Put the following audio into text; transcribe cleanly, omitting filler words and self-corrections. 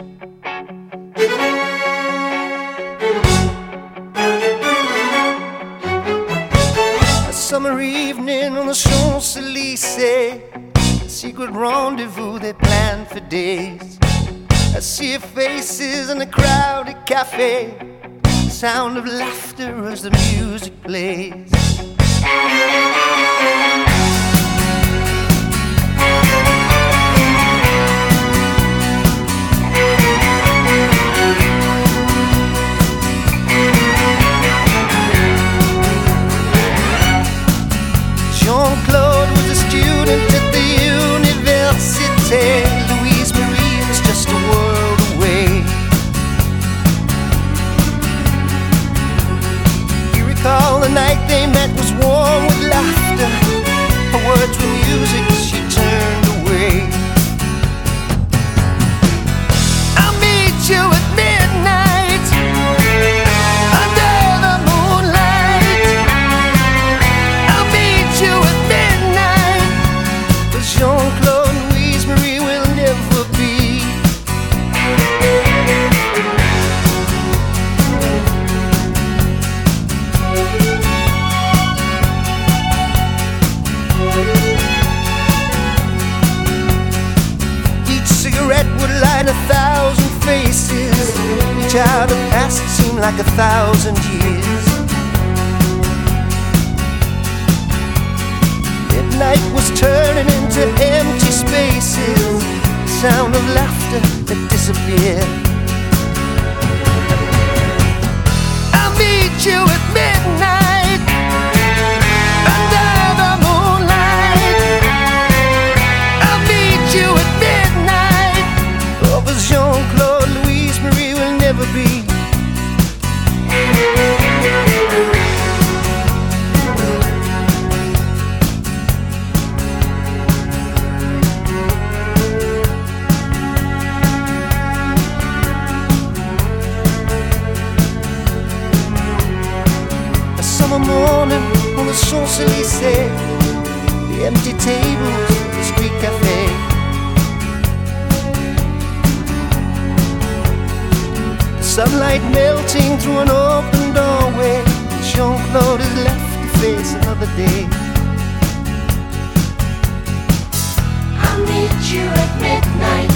A summer evening on the Champs-Élysées, a secret rendezvous they planned for days. I see your faces in a crowded cafe, the sound of laughter as the music plays. Jean-Claude was a student at the université. Louise Marie was just a world away. You recall the night they met was warm with laughter. Her words were music as she turned away. I'll meet you at midnight under the moonlight. I'll meet you at midnight, 'cause Jean-Claude and Louise Marie will never be. Each cigarette would light 1,000 faces. Each hour that passed seemed like 1,000 years. Midnight was turning into empty spaces. The sound of laughter that disappeared. I'll meet you at midnight under the moonlight. I'll meet you at midnight. Oh, 'cause Jean-Claude, Louise Marie will never be. Summer morning on the Champs-Élysées, the empty tables of the street cafe. The sunlight melting through an open doorway. Jean-Claude is left to face another day. I'll meet you at midnight